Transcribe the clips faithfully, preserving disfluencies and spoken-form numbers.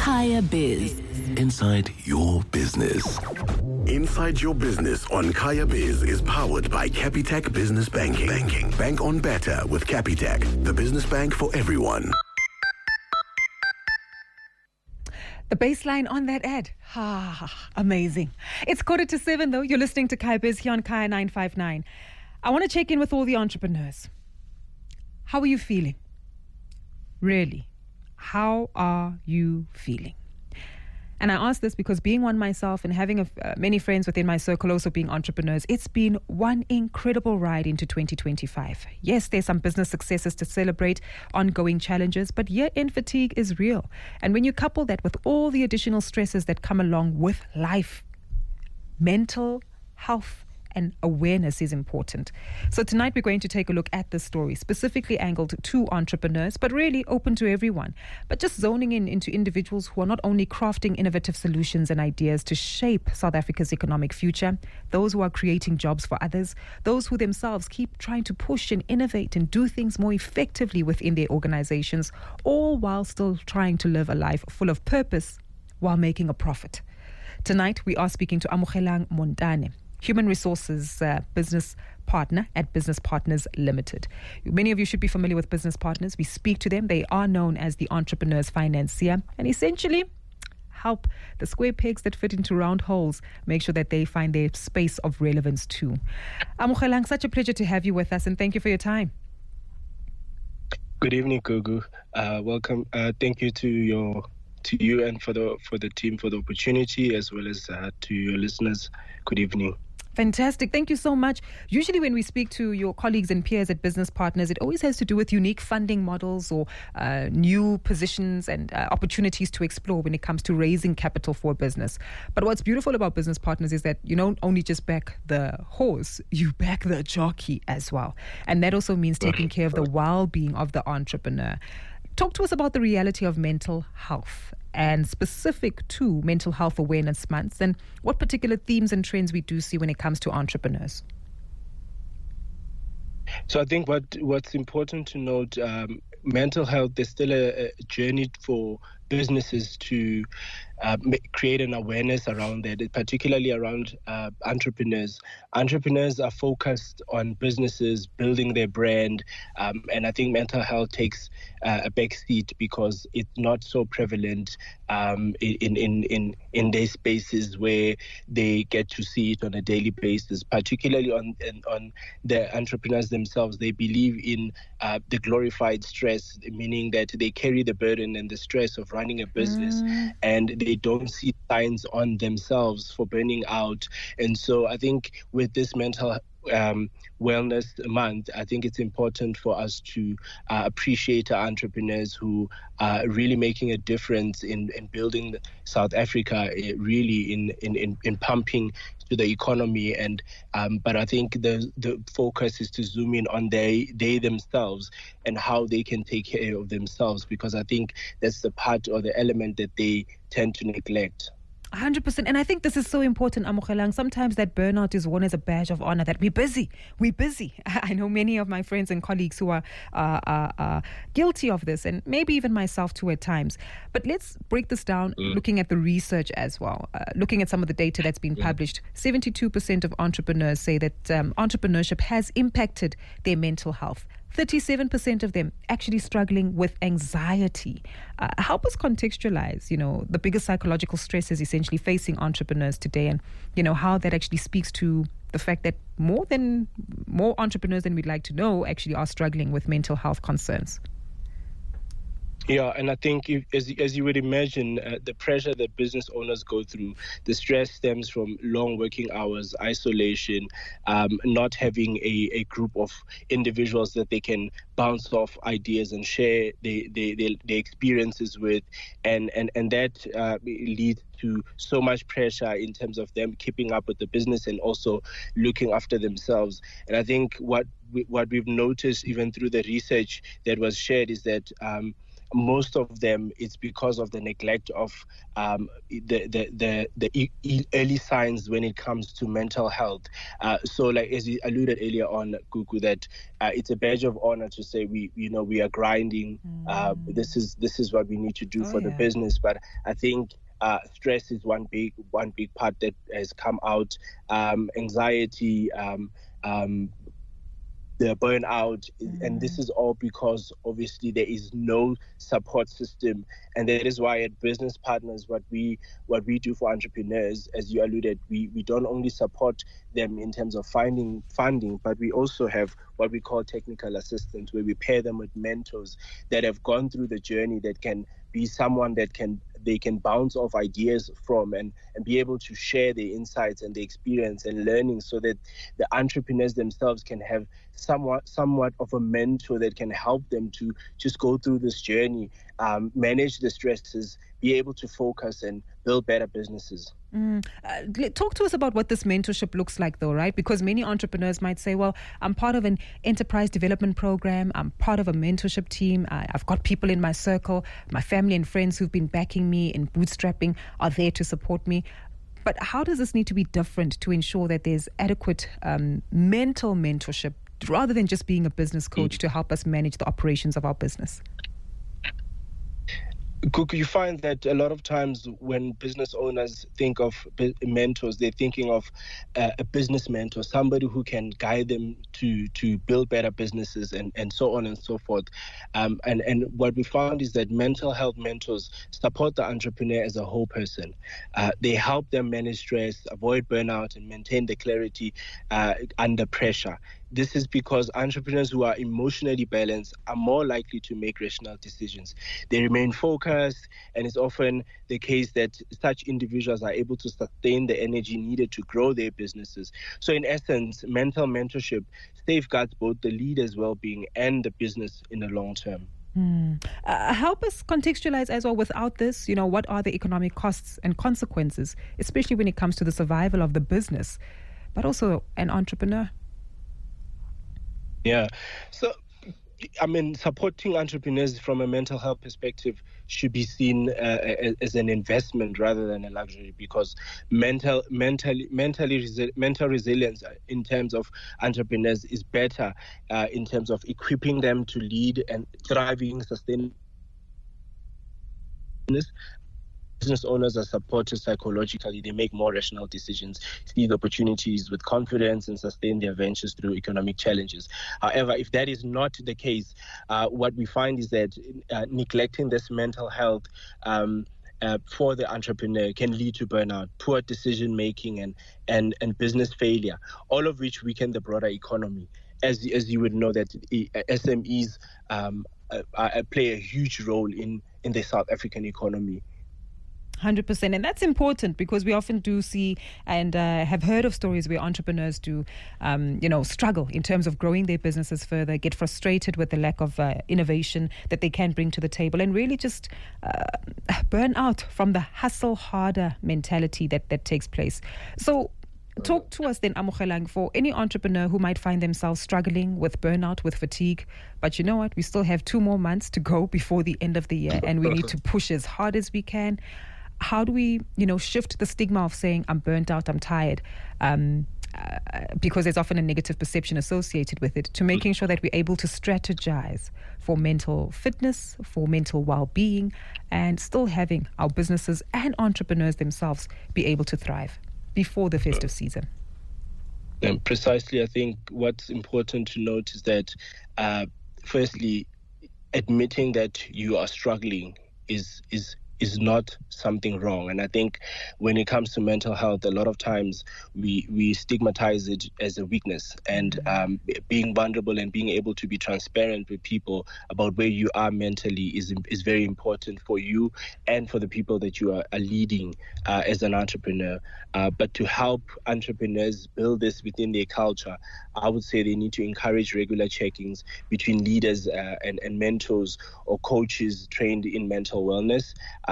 Kaya Biz. Inside your business. Inside Your Business on Kaya Biz is powered by Capitec Business Banking. Banking. Bank on better with Capitec, the business bank for everyone. The baseline on that ad. Ah, amazing. It's quarter to seven though. You're listening to Kaya Biz here on Kaya nine five nine. I want to check in with all the entrepreneurs. How are you feeling? Really? How are you feeling? And I ask this because being one myself and having a, uh, many friends within my circle also being entrepreneurs, it's been one incredible ride into twenty twenty-five. Yes, there's some business successes to celebrate, ongoing challenges, but year-end fatigue is real. And when you couple that with all the additional stresses that come along with life, mental health and awareness is important. So tonight we're going to take a look at this story, specifically angled to entrepreneurs, but really open to everyone. But just zoning in into individuals who are not only crafting innovative solutions and ideas to shape South Africa's economic future, those who are creating jobs for others, those who themselves keep trying to push and innovate and do things more effectively within their organizations, all while still trying to live a life full of purpose while making a profit. Tonight we are speaking to Amogelang Montane, Human Resources uh, Business Partner at Business Partners Limited. Many of you should be familiar with Business Partners. We speak to them. They are known as the entrepreneur's financier and essentially help the square pegs that fit into round holes make sure that they find their space of relevance too. Amogelang, such a pleasure to have you with us and thank you for your time. Good evening, Gugu. Uh, welcome. Uh, thank you to your to you and for the for the team for the opportunity, as well as uh, to your listeners. Good evening. Fantastic. Thank you so much. Usually when we speak to your colleagues and peers at Business Partners, it always has to do with unique funding models or uh, new positions and uh, opportunities to explore when it comes to raising capital for a business. But what's beautiful about Business Partners is that you don't only just back the horse, you back the jockey as well. And that also means taking care of the well-being of the entrepreneur. Talk to us about the reality of mental health and specific to Mental Health Awareness Month and what particular themes and trends we do see when it comes to entrepreneurs. So I think what what's important to note, um, mental health, there's still a, a journey for businesses to uh, create an awareness around that, particularly around uh, entrepreneurs. Entrepreneurs are focused on businesses, building their brand, um, and I think mental health takes uh, a backseat because it's not so prevalent um, in, in, in, in their spaces where they get to see it on a daily basis, particularly on, on the entrepreneurs themselves. They believe in uh, the glorified stress, meaning that they carry the burden and the stress of running a business mm. and they don't see signs on themselves for burning out. And so I think with this mental um, wellness month, I think it's important for us to uh, appreciate our entrepreneurs who are really making a difference in, in building South Africa, really in, in, in, in pumping to the economy. And um, but I think the the focus is to zoom in on they they themselves and how they can take care of themselves, because I think that's the part or the element that they tend to neglect. one hundred percent. And I think this is so important, Amogelang. Sometimes that burnout is worn as a badge of honor, that we're busy. We're busy. I know many of my friends and colleagues who are uh, uh, uh, guilty of this, and maybe even myself too at times. But let's break this down, mm. looking at the research as well, uh, looking at some of the data that's been mm. published. seventy-two percent of entrepreneurs say that um, entrepreneurship has impacted their mental health. thirty-seven percent of them actually struggling with anxiety. Uh, help us contextualize, you know, the biggest psychological stresses essentially facing entrepreneurs today, and, you know, how that actually speaks to the fact that more than more entrepreneurs than we'd like to know actually are struggling with mental health concerns. Yeah, and I think if, as, as you would imagine, uh, the pressure that business owners go through, the stress stems from long working hours, isolation, um, not having a, a group of individuals that they can bounce off ideas and share their, their, their, their experiences with. And, and, and that uh, leads to so much pressure in terms of them keeping up with the business and also looking after themselves. And I think what we, what we've noticed even through the research that was shared is that um, most of them, it's because of the neglect of um, the, the, the, the e- early signs when it comes to mental health. Uh, so like as you alluded earlier on, Gugu, that uh, it's a badge of honor to say we, you know, we are grinding. Mm. Uh, this is this is what we need to do oh, for yeah. the business. But I think Uh, stress is one big one big part that has come out. Um, anxiety, um, um, the burnout, mm. and this is all because obviously there is no support system, and that is why at Business Partners, what we what we do for entrepreneurs, as you alluded, we we don't only support them in terms of finding funding, but we also have what we call technical assistance, where we pair them with mentors that have gone through the journey, that can be someone that can they can bounce off ideas from and, and be able to share their insights and the experience and learning, so that the entrepreneurs themselves can have somewhat somewhat of a mentor that can help them to just go through this journey, um, manage the stresses, be able to focus and build better businesses. Mm. Uh, talk to us about what this mentorship looks like, though, right? Because many entrepreneurs might say, well, I'm part of an enterprise development program. I'm part of a mentorship team. I, I've got people in my circle. My family and friends who've been backing me in bootstrapping are there to support me. But how does this need to be different to ensure that there's adequate um, mental mentorship rather than just being a business coach mm. to help us manage the operations of our business? You find that a lot of times when business owners think of mentors, they're thinking of uh, a business mentor, somebody who can guide them to to build better businesses and, and so on and so forth. Um, and, and what we found is that mental health mentors support the entrepreneur as a whole person. Uh, they help them manage stress, avoid burnout, and maintain the clarity uh, under pressure. This is because entrepreneurs who are emotionally balanced are more likely to make rational decisions. They remain focused, and it's often the case that such individuals are able to sustain the energy needed to grow their businesses. So in essence, mental mentorship safeguards both the leader's well-being and the business in the long term. Hmm. Uh, help us contextualize as well without this, you know, what are the economic costs and consequences, especially when it comes to the survival of the business, but also an entrepreneur? Yeah. So, I mean, supporting entrepreneurs from a mental health perspective should be seen uh, as an investment rather than a luxury, because mental, mentally, mentally, resi- mental resilience in terms of entrepreneurs is better uh, in terms of equipping them to lead and thriving, sustainable business. Business owners are supported psychologically. They make more rational decisions, seize opportunities with confidence, and sustain their ventures through economic challenges. However, if that is not the case, uh, what we find is that uh, neglecting this mental health um, uh, for the entrepreneur can lead to burnout, poor decision making, and, and, and business failure, all of which weaken the broader economy. As, as you would know, that S M Es um, uh, play a huge role in, in the South African economy. one hundred percent. And that's important, because we often do see and uh, have heard of stories where entrepreneurs do, um, you know, struggle in terms of growing their businesses further, get frustrated with the lack of uh, innovation that they can bring to the table, and really just uh, burn out from the hustle harder mentality that, that takes place. So talk to us then, Amogelang, for any entrepreneur who might find themselves struggling with burnout, with fatigue. But you know what? We still have two more months to go before the end of the year, and we need to push as hard as we can. How do we, you know, shift the stigma of saying I'm burnt out, I'm tired, um, uh, because there's often a negative perception associated with it, to making sure that we're able to strategize for mental fitness, for mental well-being, and still having our businesses and entrepreneurs themselves be able to thrive before the festive season? And precisely, I think what's important to note is that, uh, firstly, admitting that you are struggling is is is not something wrong. And I think when it comes to mental health, a lot of times we we stigmatize it as a weakness. And um, being vulnerable and being able to be transparent with people about where you are mentally is is very important for you and for the people that you are, are leading uh, as an entrepreneur. Uh, but to help entrepreneurs build this within their culture, I would say they need to encourage regular check-ins between leaders uh, and, and mentors or coaches trained in mental wellness. Uh,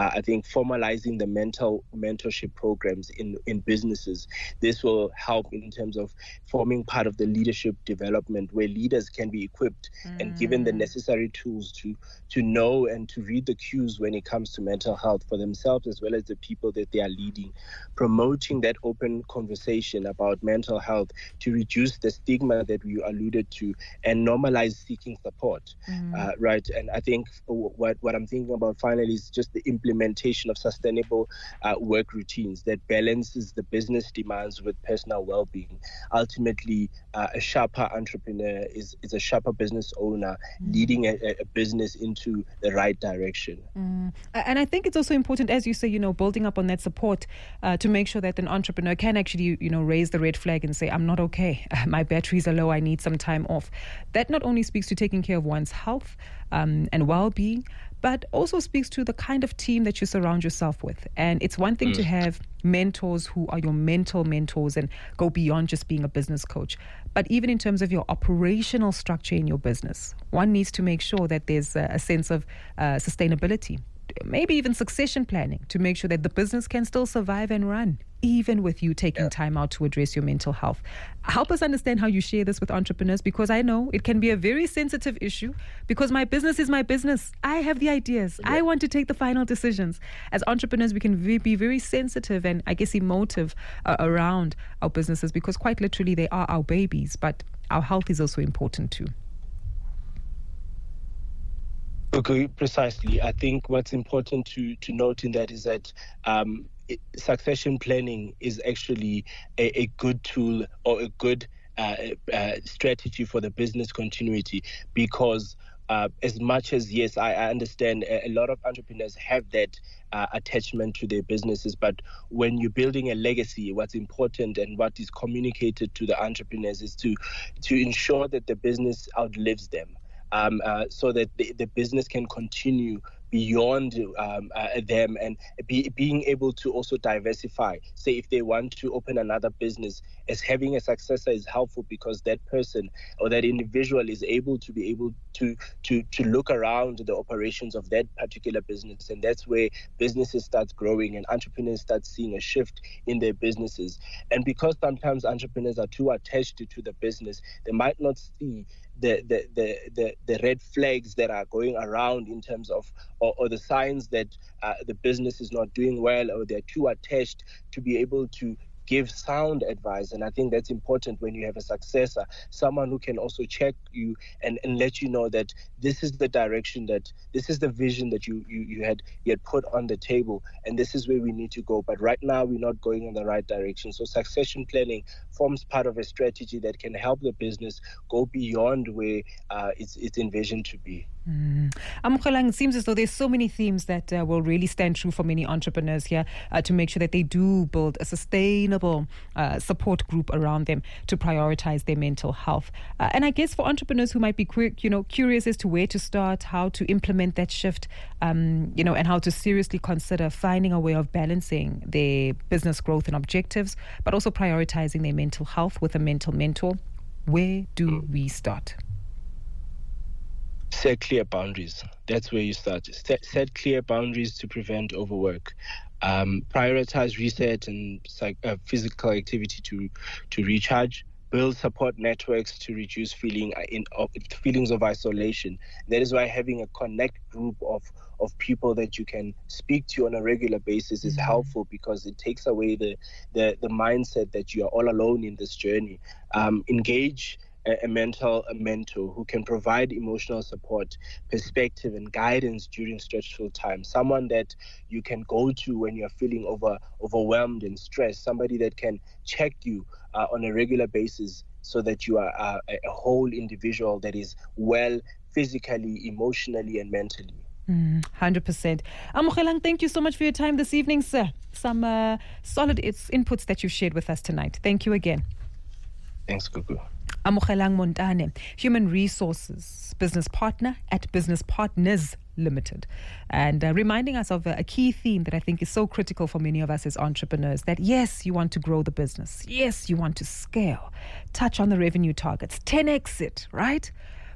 uh, I think formalizing the mental mentorship programs in, in businesses, this will help in terms of forming part of the leadership development where leaders can be equipped mm. and given the necessary tools to, to know and to read the cues when it comes to mental health for themselves as well as the people that they are leading, promoting that open conversation about mental health to reduce the stigma that we alluded to and normalize seeking support, mm. uh, right? And I think what, what I'm thinking about finally is just the implementation of sustainable uh, work routines that balances the business demands with personal well-being. Ultimately, uh, a sharper entrepreneur is, is a sharper business owner mm. leading a, a business into the right direction. Mm. And I think it's also important, as you say, you know, building up on that support uh, to make sure that an entrepreneur can actually, you know, raise the red flag and say, I'm not okay. My batteries are low. I need some time off. That not only speaks to taking care of one's health um, and well-being, but also speaks to the kind of team that you surround yourself with. And it's one thing mm. to have mentors who are your mental mentors and go beyond just being a business coach. But even in terms of your operational structure in your business, one needs to make sure that there's a, a sense of uh, sustainability, maybe even succession planning to make sure that the business can still survive and run, even with you taking yeah. time out to address your mental health. Help us understand how you share this with entrepreneurs, because I know it can be a very sensitive issue because my business is my business. I have the ideas. Yeah. I want to take the final decisions. As entrepreneurs, we can v- be very sensitive and I guess emotive uh, around our businesses because quite literally they are our babies, but our health is also important too. Okay, precisely. I think what's important to, to note in that is that um, it, succession planning is actually a, a good tool or a good uh, uh, strategy for the business continuity because uh, as much as, yes, I, I understand a, a lot of entrepreneurs have that uh, attachment to their businesses, but when you're building a legacy, what's important and what is communicated to the entrepreneurs is to to ensure that the business outlives them. Um, uh, so that the, the business can continue beyond um, uh, them and be, being able to also diversify. Say if they want to open another business, as having a successor is helpful because that person or that individual is able to be able to to to look around the operations of that particular business, and that's where businesses start growing and entrepreneurs start seeing a shift in their businesses. And because sometimes entrepreneurs are too attached to, to the business, they might not see The, the the the the red flags that are going around in terms of or, or the signs that uh, the business is not doing well or they're too attached to be able to give sound advice. And I think that's important when you have a successor, someone who can also check you and, and let you know that this is the direction, that this is the vision that you, you, you had you had put on the table, and this is where we need to go. But right now we're not going in the right direction. So succession planning forms part of a strategy that can help the business go beyond where uh, it's, it's envisioned to be. Mm. Amukhelang, it seems as though there's so many themes that uh, will really stand true for many entrepreneurs here uh, to make sure that they do build a sustainable uh, support group around them to prioritize their mental health. Uh, and I guess for entrepreneurs who might be quick, you know, curious as to where to start, how to implement that shift, um, you know, and how to seriously consider finding a way of balancing their business growth and objectives, but also prioritizing their mental health with a mental mentor, where do we start? Set clear boundaries. That's where you start. Set, set clear boundaries to prevent overwork. Um, prioritize reset and psych, uh, physical activity to to recharge. Build support networks to reduce feeling in uh, feelings of isolation. That is why having a connect group of of people that you can speak to on a regular basis is mm-hmm. helpful, because it takes away the the the mindset that you are all alone in this journey. Um, engage a mental a mentor who can provide emotional support, perspective, and guidance during stressful times. Someone that you can go to when you're feeling over overwhelmed and stressed. Somebody that can check you uh, on a regular basis so that you are uh, a whole individual that is well physically, emotionally, and mentally. Mm, one hundred percent. Amukhelang, thank you so much for your time this evening, sir. Some uh, solid inputs that you've shared with us tonight. Thank you again. Thanks, Gugu. Amukhelang Montane, Human Resources Business Partner at Business Partners Limited, and uh, reminding us of a, a key theme that I think is so critical for many of us as entrepreneurs, that yes, you want to grow the business, yes, you want to scale, touch on the revenue targets, ten x it, right?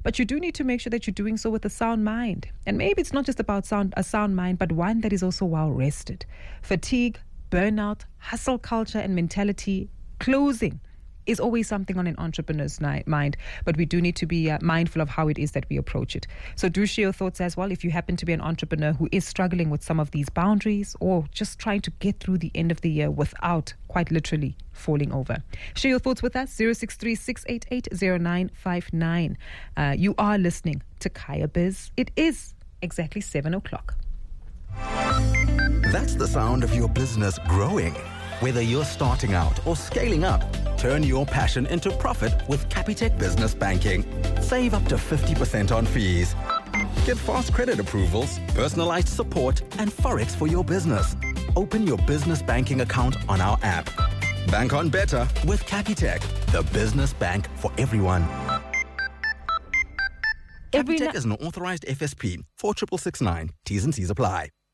But you do need to make sure that you're doing so with a sound mind. And maybe it's not just about sound, a sound mind, but one that is also well rested. Fatigue, burnout, hustle culture and mentality, closing is always something on an entrepreneur's ni- mind, but we do need to be uh, mindful of how it is that we approach it. So do share your thoughts as well if you happen to be an entrepreneur who is struggling with some of these boundaries or just trying to get through the end of the year without quite literally falling over. Share your thoughts with us, zero six three, six eight eight, zero nine five nine. Uh, you are listening to Kaya Biz. It is exactly seven o'clock. That's the sound of your business growing. Whether you're starting out or scaling up, turn your passion into profit with Capitec Business Banking. Save up to fifty percent on fees. Get fast credit approvals, personalized support, and Forex for your business. Open your business banking account on our app. Bank on better with Capitec, the business bank for everyone. Every Capitec na- is an authorized F S P. four six six nine. T's and C's apply.